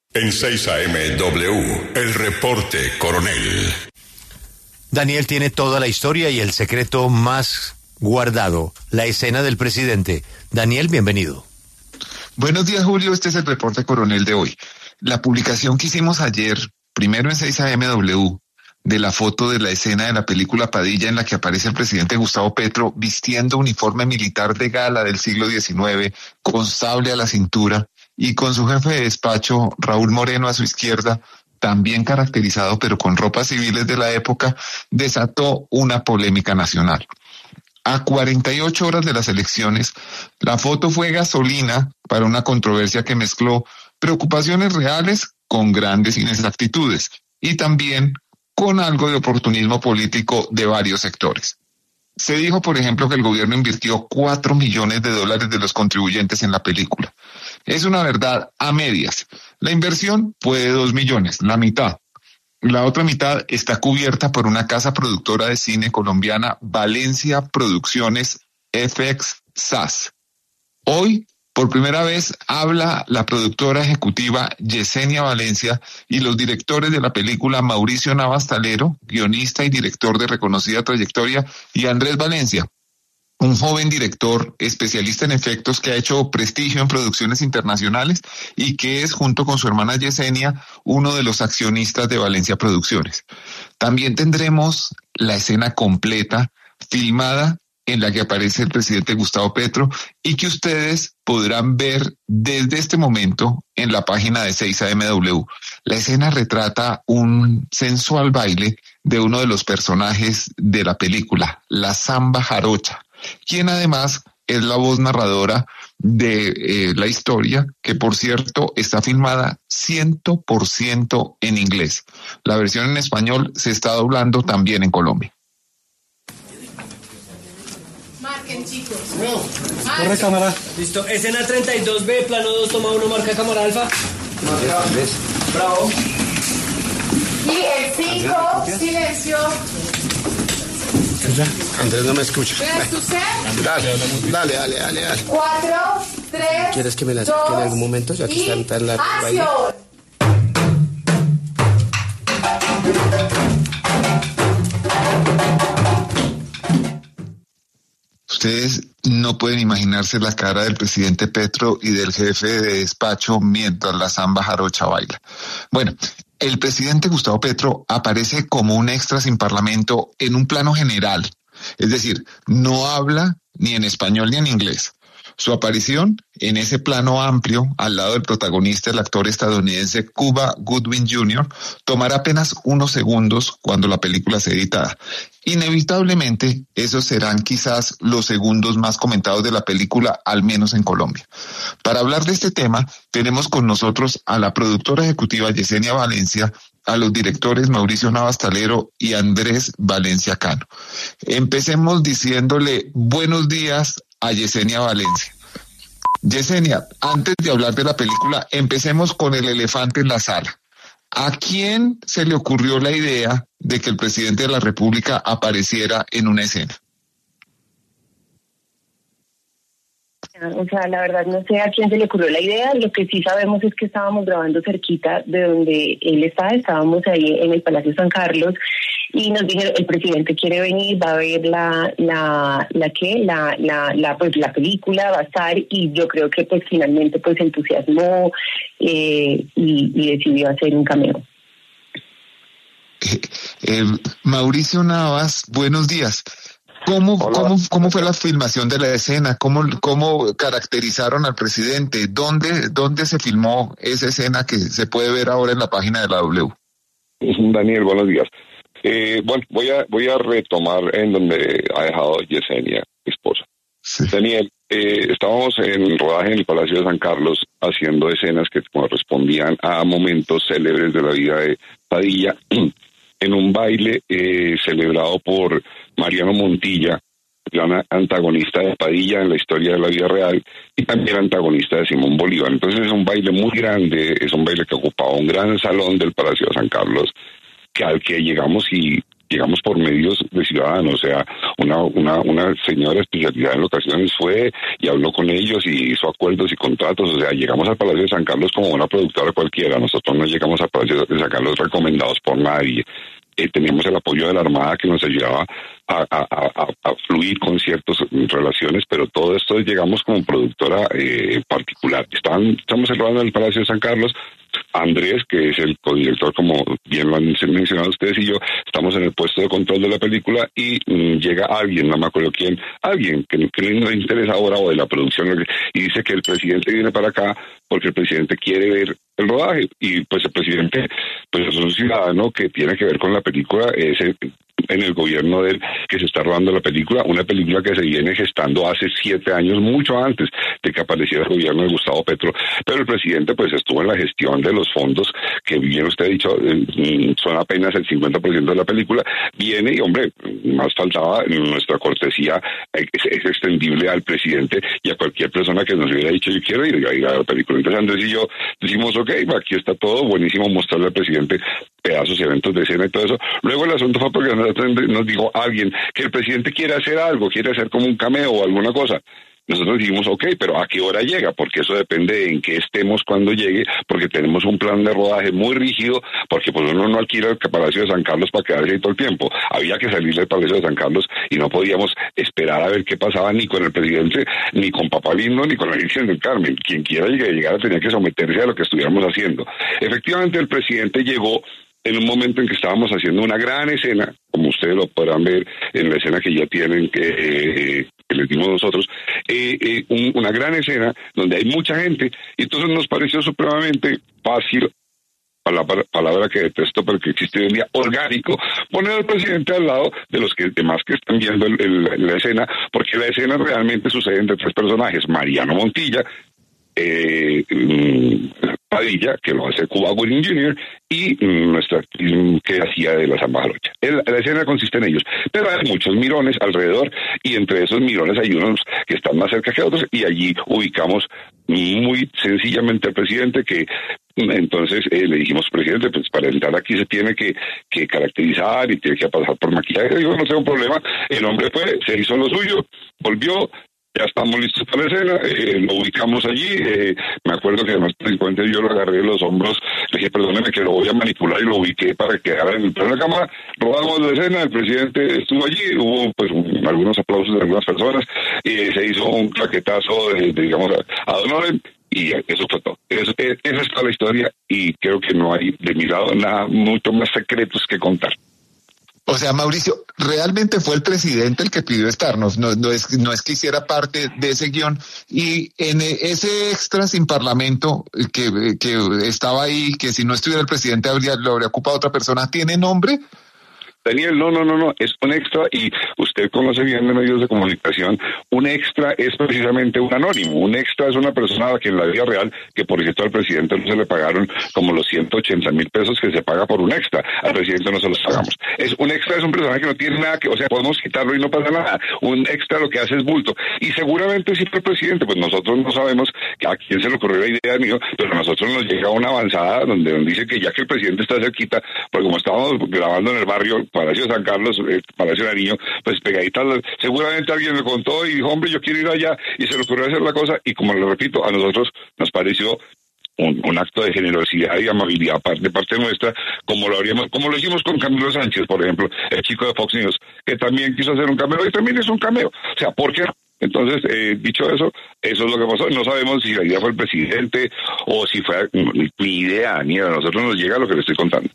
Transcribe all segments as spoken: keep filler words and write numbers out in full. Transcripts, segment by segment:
En seis A M W, el reporte coronel. Daniel tiene toda la historia y el secreto más guardado, la escena del presidente. Daniel, bienvenido. Buenos días, Julio. Este es el reporte coronel de hoy. La publicación que hicimos ayer, primero en seis A M W, de la foto de la escena de la película Padilla en la que aparece el presidente Gustavo Petro vistiendo uniforme militar de gala del siglo diecinueve, con sable a la cintura, y con su jefe de despacho, Raúl Moreno, a su izquierda, también caracterizado pero con ropas civiles de la época, desató una polémica nacional. A cuarenta y ocho horas de las elecciones, la foto fue gasolina para una controversia que mezcló preocupaciones reales con grandes inexactitudes y también con algo de oportunismo político de varios sectores. Se dijo, por ejemplo, que el gobierno invirtió cuatro millones de dólares de los contribuyentes en la película. Es una verdad a medias. La inversión fue de dos millones, la mitad. La otra mitad está cubierta por una casa productora de cine colombiana, Valencia Producciones F X S A S. Hoy, por primera vez, habla la productora ejecutiva Yesenia Valencia y los directores de la película Mauricio Navas Talero, guionista y director de reconocida trayectoria, y Andrés Valencia, un joven director especialista en efectos que ha hecho prestigio en producciones internacionales y que es, junto con su hermana Yesenia, uno de los accionistas de Valencia Producciones. También tendremos la escena completa, filmada, en la que aparece el presidente Gustavo Petro y que ustedes podrán ver desde este momento en la página de seis A M W. La escena retrata un sensual baile de uno de los personajes de la película, la Samba Jarocha, quien además es la voz narradora de eh, la historia, que por cierto está filmada cien por ciento en inglés. La versión en español se está doblando también en Colombia. Marquen, chicos. No, corre cámara. Listo. Escena treinta y dos B, plano dos, toma uno, marca cámara alfa. Marca. Bravo. Y el cinco, silencio. Andrés no me escucha. ¿Ves usted? Dale, dale, dale, dale, dale. Cuatro, tres, ¿Quieres que me la saque en algún momento? Ya que está en la baile. Ustedes no pueden imaginarse la cara del presidente Petro y del jefe de despacho mientras la Samba Jarocha baila. Bueno, el presidente Gustavo Petro aparece como un extra sin parlamento en un plano general. Es decir, no habla ni en español ni en inglés. Su aparición en ese plano amplio, al lado del protagonista, el actor estadounidense Cuba Gooding junior, tomará apenas unos segundos cuando la película sea editada. Inevitablemente, esos serán quizás los segundos más comentados de la película, al menos en Colombia. Para hablar de este tema, tenemos con nosotros a la productora ejecutiva Yesenia Valencia, a los directores Mauricio Navas Talero y Andrés Valencia Cano. Empecemos diciéndole buenos días a Yesenia Valencia. Yesenia, antes de hablar de la película, empecemos con el elefante en la sala. ¿A quién se le ocurrió la idea de que el presidente de la República apareciera en una escena? O sea, la verdad no sé a quién se le ocurrió la idea. Lo que sí sabemos es que estábamos grabando cerquita de donde él estaba. Estábamos ahí en el Palacio San Carlos y nos dijeron, el presidente quiere venir, va a ver la la la qué la la la pues la película, va a estar, y yo creo que pues finalmente pues se entusiasmó eh, y, y decidió hacer un cameo. Eh, eh, Mauricio Navas, buenos días. ¿Cómo, cómo, ¿Cómo fue la filmación de la escena? ¿Cómo, cómo caracterizaron al presidente? ¿Dónde, ¿Dónde se filmó esa escena que se puede ver ahora en la página de la W? Daniel, buenos días. Eh, bueno, voy a voy a retomar en donde ha dejado Yesenia, mi esposa. Sí. Daniel, eh, estábamos en el rodaje en el Palacio de San Carlos haciendo escenas que correspondían a momentos célebres de la vida de Padilla, en un baile eh, celebrado por Mariano Montilla, gran antagonista de Padilla en la historia de la vida real, y también antagonista de Simón Bolívar. Entonces es un baile muy grande, es un baile que ocupaba un gran salón del Palacio de San Carlos, que al que llegamos y llegamos por medios de ciudadanos, o sea, una, una, una señora especialidad en locaciones fue y habló con ellos y hizo acuerdos y contratos, o sea, llegamos al Palacio de San Carlos como una productora cualquiera, nosotros no llegamos al Palacio de San Carlos recomendados por nadie. Eh, teníamos el apoyo de la Armada que nos ayudaba a, a, a, a fluir con ciertas relaciones, pero todo esto llegamos como productora eh, particular. Estaban, estamos cerrando en el Palacio de San Carlos. Andrés, que es el codirector, como bien lo han mencionado ustedes y yo, estamos en el puesto de control de la película y mm, llega alguien, no me acuerdo quién, alguien que, que no le interesa ahora o de la producción y dice que el presidente viene para acá porque el presidente quiere ver el rodaje y pues el presidente pues es un ciudadano que tiene que ver con la película, es el, en el gobierno de él que se está rodando la película, una película que se viene gestando hace siete años, mucho antes de que apareciera el gobierno de Gustavo Petro, pero el presidente pues estuvo en la gestión de los fondos que bien usted ha dicho, son apenas el cincuenta por ciento de la película, viene y hombre, más faltaba, nuestra cortesía es, es extendible al presidente y a cualquier persona que nos hubiera dicho yo quiero ir, yo a ir a la película. Entonces Andrés y yo decimos ok, aquí está todo, buenísimo mostrarle al presidente pedazos, eventos de escena y todo eso. Luego el asunto fue porque nos dijo alguien que el presidente quiere hacer algo, quiere hacer como un cameo o alguna cosa. Nosotros dijimos, ok, pero ¿a qué hora llega? Porque eso depende de en qué estemos cuando llegue, porque tenemos un plan de rodaje muy rígido, porque pues uno no alquila el Palacio de San Carlos para quedarse ahí todo el tiempo. Había que salir del Palacio de San Carlos y no podíamos esperar a ver qué pasaba ni con el presidente, ni con Papá Lindo, ni con la Virgen del Carmen. Quien quiera llegar, llegara tenía que someterse a lo que estuviéramos haciendo. Efectivamente, el presidente llegó en un momento en que estábamos haciendo una gran escena, como ustedes lo podrán ver en la escena que ya tienen, que, eh, que les dimos nosotros, eh, eh, un, una gran escena donde hay mucha gente, y entonces nos pareció supremamente fácil, palabra, palabra que detesto pero que existe hoy en día, orgánico, poner al presidente al lado de los que demás que están viendo el, el, la escena, porque la escena realmente sucede entre tres personajes, Mariano Montilla, eh, Padilla, que lo hace Cuba Gooding junior, y nuestra actriz que hacía de la Zamba Jarocha. La escena consiste en ellos, pero hay muchos mirones alrededor, y entre esos mirones hay unos que están más cerca que otros, y allí ubicamos muy sencillamente al presidente, que entonces eh, le dijimos, presidente, pues para entrar aquí se tiene que, que caracterizar y tiene que pasar por maquillaje. Digo, no tengo problema. El hombre fue, se hizo lo suyo, volvió, ya estamos listos para la escena, eh, lo ubicamos allí, eh, me acuerdo que además principalmente yo lo agarré de los hombros, le dije, perdóneme que lo voy a manipular y lo ubiqué para que quedara en el plano de la cámara, rodamos la escena, el presidente estuvo allí, hubo pues un, algunos aplausos de algunas personas, y eh, se hizo un claquetazo, de, de, digamos, a, a Don Oren, y eso fue todo. Eso, esa es toda la historia, y creo que no hay de mi lado nada, mucho más secretos que contar. O sea, Mauricio, realmente fue el presidente el que pidió estarnos, no, no, es, no es que hiciera parte de ese guión. Y en ese extra sin parlamento que, que estaba ahí, que si no estuviera el presidente habría, lo habría ocupado otra persona, ¿tiene nombre? Daniel, no, no, no, no, es un extra y usted conoce bien de medios de comunicación, un extra es precisamente un anónimo, un extra es una persona a la que en la vida real, que por cierto al presidente no se le pagaron como los ciento ochenta mil pesos que se paga por un extra, al presidente no se los pagamos. Es un extra, es un personaje que no tiene nada que, o sea, podemos quitarlo y no pasa nada, un extra lo que hace es bulto, y seguramente sí fue el presidente, pues nosotros no sabemos a quién se le ocurrió la idea mío, pero a nosotros nos llega una avanzada donde nos dice que ya que el presidente está cerquita, pues como estábamos grabando en el barrio, Palacio de San Carlos, eh, Palacio de Nariño, pues pegadita, seguramente alguien me contó y dijo, hombre, yo quiero ir allá, y se le ocurrió hacer la cosa, y como lo repito, a nosotros nos pareció un, un acto de generosidad y amabilidad de parte nuestra, como lo haríamos, como lo hicimos con Camilo Sánchez, por ejemplo, el chico de Fox News, que también quiso hacer un cameo, y también es un cameo, o sea, ¿por qué no? Entonces, eh, dicho eso, eso es lo que pasó. No sabemos si la idea fue el presidente o si fue mi idea, ni a nosotros nos llega lo que le estoy contando.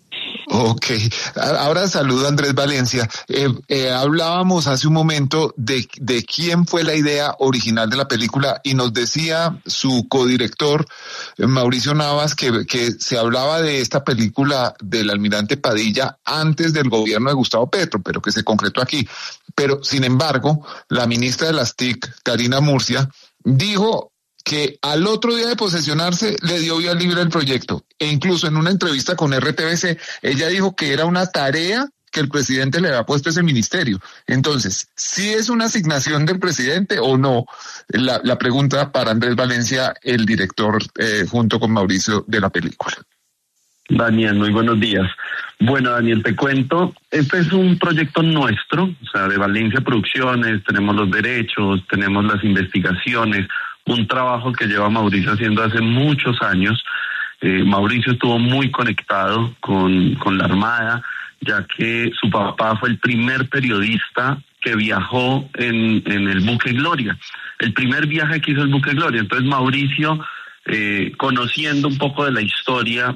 Ok, ahora saludo a Andrés Valencia. Eh, eh, hablábamos hace un momento de, de quién fue la idea original de la película y nos decía su codirector, eh, Mauricio Navas, que, que se hablaba de esta película del almirante Padilla antes del gobierno de Gustavo Petro, pero que se concretó aquí. Pero, sin embargo, la ministra de las T I C, Karina Murcia, dijo que al otro día de posesionarse le dio vía libre al proyecto, e incluso en una entrevista con R T V C ella dijo que era una tarea que el presidente le había puesto a ese ministerio. Entonces, ¿sí es una asignación del presidente o no? La, la pregunta para Andrés Valencia, el director, eh, junto con Mauricio, de la película. Daniel, muy buenos días. Bueno, Daniel, te cuento, este es un proyecto nuestro, o sea, de Valencia Producciones, tenemos los derechos, tenemos las investigaciones, un trabajo que lleva Mauricio haciendo hace muchos años. Eh, Mauricio estuvo muy conectado con, con la Armada, ya que su papá fue el primer periodista que viajó en, en el buque Gloria, el primer viaje que hizo el buque Gloria. Entonces Mauricio, eh, conociendo un poco de la historia,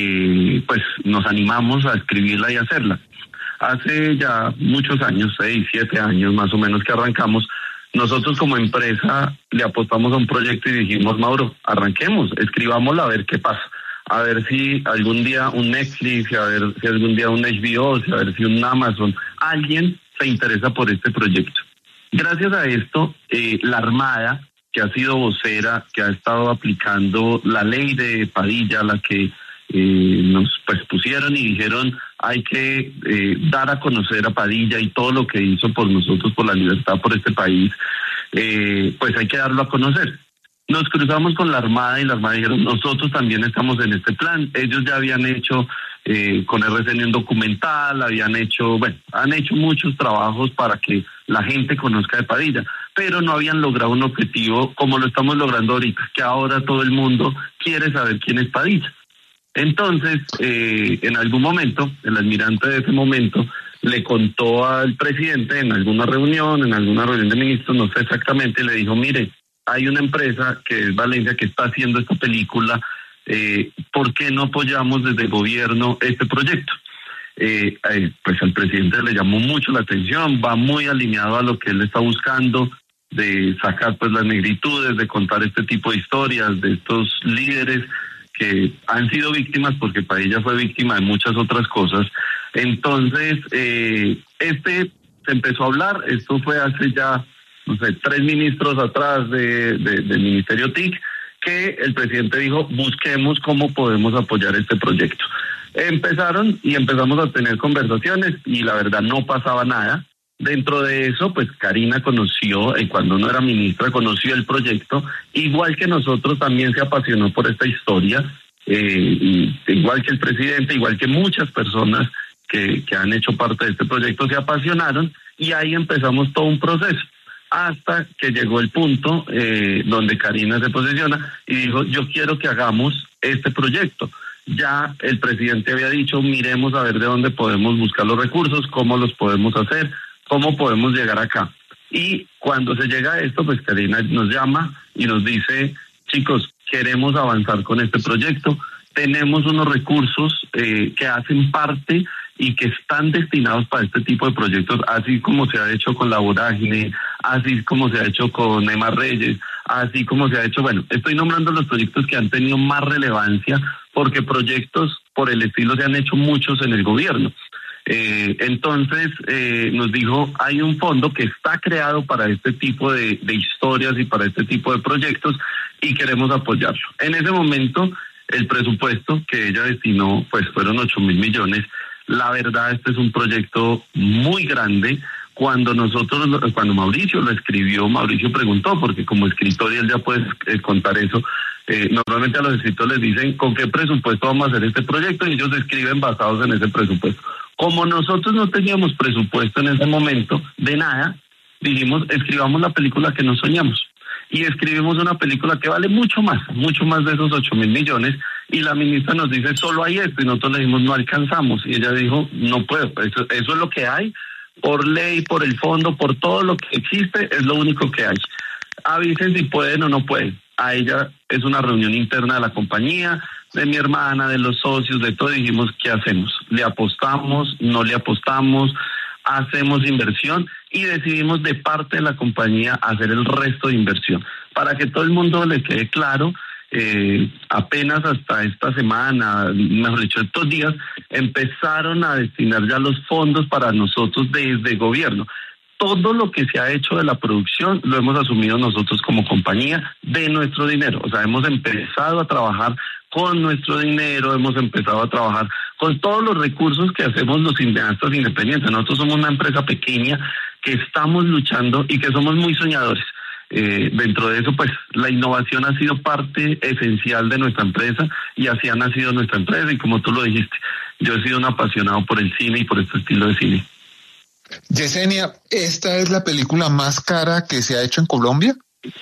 eh, pues nos animamos a escribirla y hacerla. Hace ya muchos años, seis, siete años más o menos que arrancamos, nosotros como empresa le apostamos a un proyecto y dijimos, Mauro, arranquemos, escribámosla a ver qué pasa. A ver si algún día un Netflix, a ver si algún día un H B O, a ver si un Amazon, alguien se interesa por este proyecto. Gracias a esto, eh, la Armada, que ha sido vocera, que ha estado aplicando la ley de Padilla, la que eh, nos pues pusieron y dijeron hay que eh, dar a conocer a Padilla y todo lo que hizo por nosotros, por la libertad, por este país, eh, pues hay que darlo a conocer. Nos cruzamos con la Armada y la Armada dijeron, nosotros también estamos en este plan. Ellos ya habían hecho eh, con R C N un documental, habían hecho, bueno, han hecho muchos trabajos para que la gente conozca de Padilla, pero no habían logrado un objetivo como lo estamos logrando ahorita, que ahora todo el mundo quiere saber quién es Padilla. Entonces, eh, en algún momento, el almirante de ese momento le contó al presidente en alguna reunión, en alguna reunión de ministros, no sé exactamente, le dijo, mire, hay una empresa que es Valencia que está haciendo esta película, eh, ¿por qué no apoyamos desde el gobierno este proyecto? Eh, eh, pues al presidente le llamó mucho la atención, va muy alineado a lo que él está buscando, de sacar pues las negritudes, de contar este tipo de historias, de estos líderes que han sido víctimas, porque Padilla fue víctima de muchas otras cosas. Entonces, eh, este se empezó a hablar, esto fue hace ya no sé, tres ministros atrás de, de, del Ministerio T I C, que el presidente dijo, busquemos cómo podemos apoyar este proyecto. Empezaron y empezamos a tener conversaciones y la verdad no pasaba nada. Dentro de eso, pues Karina conoció, y cuando no era ministra, conoció el proyecto, igual que nosotros también se apasionó por esta historia, eh, y, igual que el presidente, igual que muchas personas que, que han hecho parte de este proyecto se apasionaron, y ahí empezamos todo un proceso. Hasta que llegó el punto eh, donde Karina se posiciona y dijo, yo quiero que hagamos este proyecto. Ya el presidente había dicho, miremos a ver de dónde podemos buscar los recursos, cómo los podemos hacer, cómo podemos llegar acá. Y cuando se llega a esto, pues Karina nos llama y nos dice, chicos, queremos avanzar con este proyecto, tenemos unos recursos eh, que hacen parte y que están destinados para este tipo de proyectos, así como se ha hecho con La Vorágine, así como se ha hecho con Emma Reyes, así como se ha hecho, bueno, estoy nombrando los proyectos que han tenido más relevancia, porque proyectos por el estilo se han hecho muchos en el gobierno. Eh, entonces eh, nos dijo, hay un fondo que está creado para este tipo de, de historias y para este tipo de proyectos y queremos apoyarlo. En ese momento, el presupuesto que ella destinó, pues fueron ocho mil millones. La verdad, este es un proyecto muy grande. Cuando nosotros, cuando Mauricio lo escribió, Mauricio preguntó, porque como escritor y él ya puede eh, contar eso, eh, normalmente a los escritores les dicen con qué presupuesto vamos a hacer este proyecto y ellos escriben basados en ese presupuesto. Como nosotros no teníamos presupuesto en ese momento de nada, dijimos, escribamos la película que nos soñamos. Y escribimos una película que vale mucho más, mucho más de esos ocho mil millones, y la ministra nos dice, solo hay esto, y nosotros le dijimos, no alcanzamos, y ella dijo, no puedo, eso, eso es lo que hay, por ley, por el fondo, por todo lo que existe, es lo único que hay. Avisen si pueden o no pueden. A ella es una reunión interna de la compañía, de mi hermana, de los socios, de todo, dijimos, ¿qué hacemos? ¿Le apostamos? ¿No le apostamos? ¿Hacemos inversión? Y decidimos de parte de la compañía hacer el resto de inversión. Para que todo el mundo le quede claro, eh, apenas hasta esta semana, mejor dicho, estos días, empezaron a destinar ya los fondos para nosotros desde el gobierno. Todo lo que se ha hecho de la producción lo hemos asumido nosotros como compañía de nuestro dinero. O sea, hemos empezado a trabajar con nuestro dinero, hemos empezado a trabajar con todos los recursos que hacemos los cineastas independientes. Nosotros somos una empresa pequeña que estamos luchando y que somos muy soñadores. Eh, dentro de eso, pues la innovación ha sido parte esencial de nuestra empresa y así ha nacido nuestra empresa. Y como tú lo dijiste, yo he sido un apasionado por el cine y por este estilo de cine. Yesenia, ¿esta es la película más cara que se ha hecho en Colombia?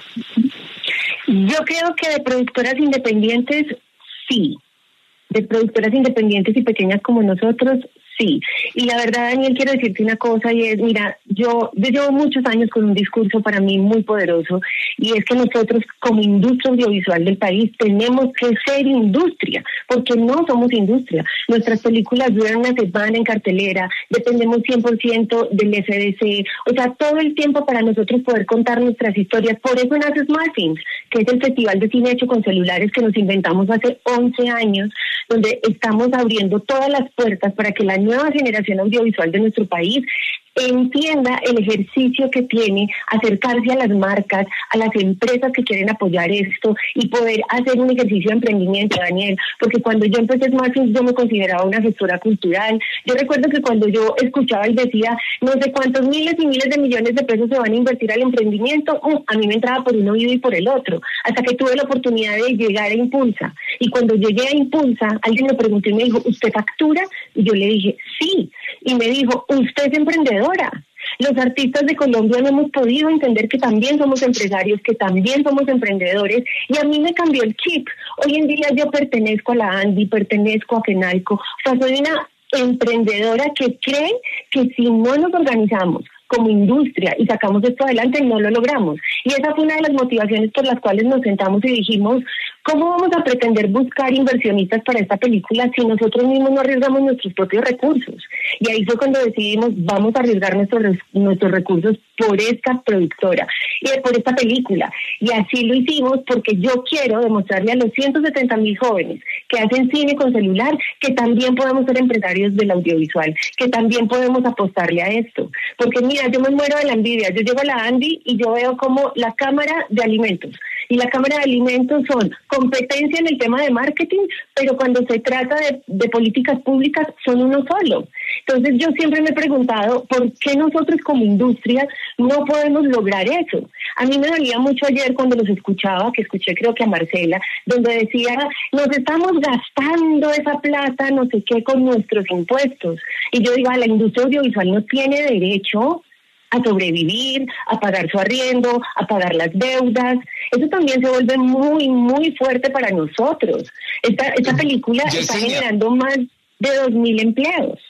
Yo creo que de productoras independientes, sí. De productoras independientes y pequeñas como nosotros, sí. Y la verdad, Daniel, quiero decirte una cosa y es, mira, yo, yo llevo muchos años con un discurso para mí muy poderoso y es que nosotros como industria audiovisual del país tenemos que ser industria, porque no somos industria. Nuestras películas duran una semana en cartelera, dependemos cien por ciento del F D C, o sea, todo el tiempo para nosotros poder contar nuestras historias. Por eso nace SmartFilms, que es el festival de cine hecho con celulares que nos inventamos hace once años, donde estamos abriendo todas las puertas para que la nueva generación audiovisual de nuestro país entienda el ejercicio que tiene acercarse a las marcas, a las empresas que quieren apoyar esto y poder hacer un ejercicio de emprendimiento, Daniel, porque cuando yo empecé SmartFilms yo me consideraba una gestora cultural. Yo recuerdo que cuando yo escuchaba y decía no sé cuántos miles y miles de millones de pesos se van a invertir al emprendimiento, uh, a mí me entraba por un oído y por el otro, hasta que tuve la oportunidad de llegar a Impulsa. Y cuando llegué a Impulsa, alguien me preguntó y me dijo, ¿usted factura? Y yo le dije, sí. Y me dijo, ¿usted es emprendedora? Los artistas de Colombia no hemos podido entender que también somos empresarios, que también somos emprendedores, y a mí me cambió el chip. Hoy en día yo pertenezco a la ANDI, pertenezco a FENALCO, o sea, soy una emprendedora que cree que si no nos organizamos como industria y sacamos esto adelante, no lo logramos. Y esa fue una de las motivaciones por las cuales nos sentamos y dijimos, ¿cómo vamos a pretender buscar inversionistas para esta película si nosotros mismos no arriesgamos nuestros propios recursos? Y ahí fue cuando decidimos, vamos a arriesgar nuestros, nuestros recursos por esta productora y por esta película. Y así lo hicimos porque yo quiero demostrarle a los ciento setenta mil jóvenes que hacen cine con celular que también podemos ser empresarios del audiovisual, que también podemos apostarle a esto. Porque mira, yo me muero de la envidia. Yo llego a la Andy y yo veo como la Cámara de Alimentos. Y la Cámara de Alimentos son competencia en el tema de marketing, pero cuando se trata de, de políticas públicas son uno solo. Entonces yo siempre me he preguntado, ¿por qué nosotros como industria no podemos lograr eso? A mí me dolía mucho ayer cuando los escuchaba, que escuché creo que a Marcela, donde decía, nos estamos gastando esa plata, no sé qué, con nuestros impuestos. Y yo digo, la industria audiovisual no tiene derecho a sobrevivir, a pagar su arriendo, a pagar las deudas. Eso también se vuelve muy, muy fuerte para nosotros. Esta, esta película Yesenia. Está generando más de dos mil empleos.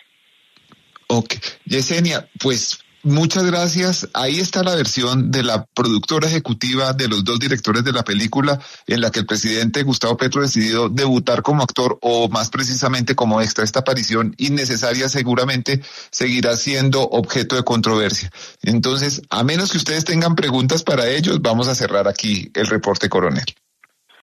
Ok, Yesenia, pues muchas gracias. Ahí está la versión de la productora ejecutiva de los dos directores de la película, en la que el presidente Gustavo Petro decidió debutar como actor o más precisamente como extra. Esta aparición innecesaria seguramente seguirá siendo objeto de controversia. Entonces, a menos que ustedes tengan preguntas para ellos, vamos a cerrar aquí el reporte, coronel.